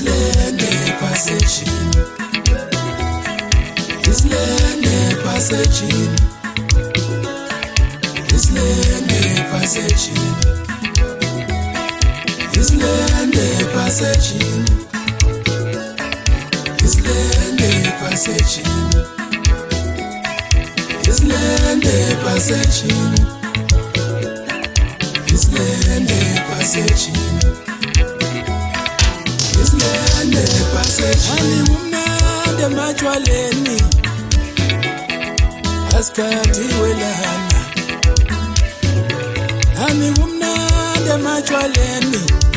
Islande passage. Islande passage. Islande passage. Islande passage. Islande passage. Islande passage. Islande passage. Islande passage. Ani umnande majwaleni askati welana. Ani umnande majwaleni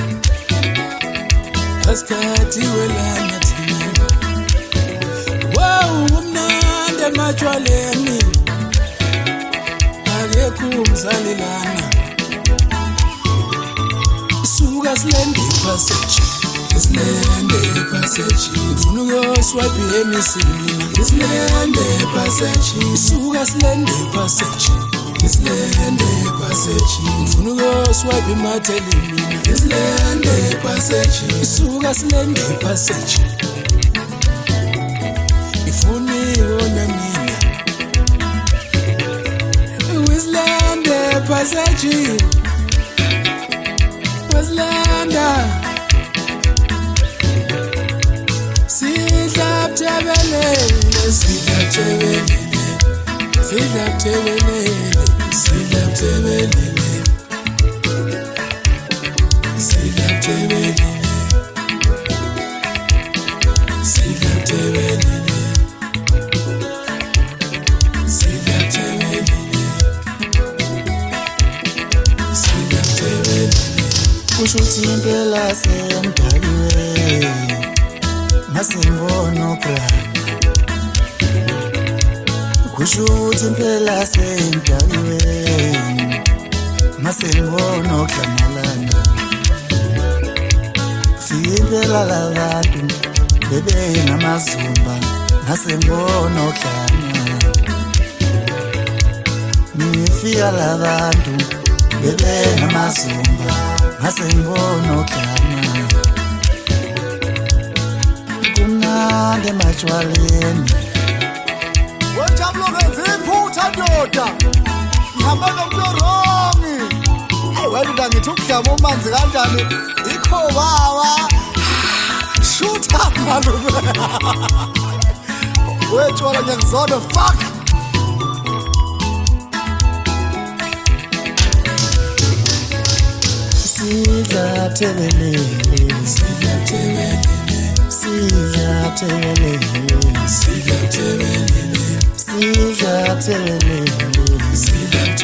askati welana tina. Wow umnande majwaleni agekumzalelana. Suga Islande passage. Islande passage. Funugo swipe emisini. Islande passage. Suga Islande passage. Islande passage. Funugo swipe matelini. Islande passage. Suga Islande passage. Ifuni wona mina. Islande passage. Islande. Sidlabtebelele, sidlabtebelele, sidlabtebelele, sidlabtebelele, sidlabtebelele, sidlabtebelele, sidlabtebelele, sidlabtebelele. Kushuthi impela semdaliwe masingono brana. Kushuthi impela semdaliwe masingono klamalana. Impela labantu bebe namazumba masingono klama. Nifika labantu bebe namazumba masingono klama. Kumnande majwaleni Wejablo ngeziphutha ndoda. Ngihamba nomntoromi. Wena ngithi ukudlama umanzi kanjani? Ikho baba. Shoot up malume. Wetshwala ngiyakuzona fuck. Sidlabtebelele, Sidlabtebelele, sidlabtebelele, sidlabtebelele, sidlabtebelele, sidlabtebelele.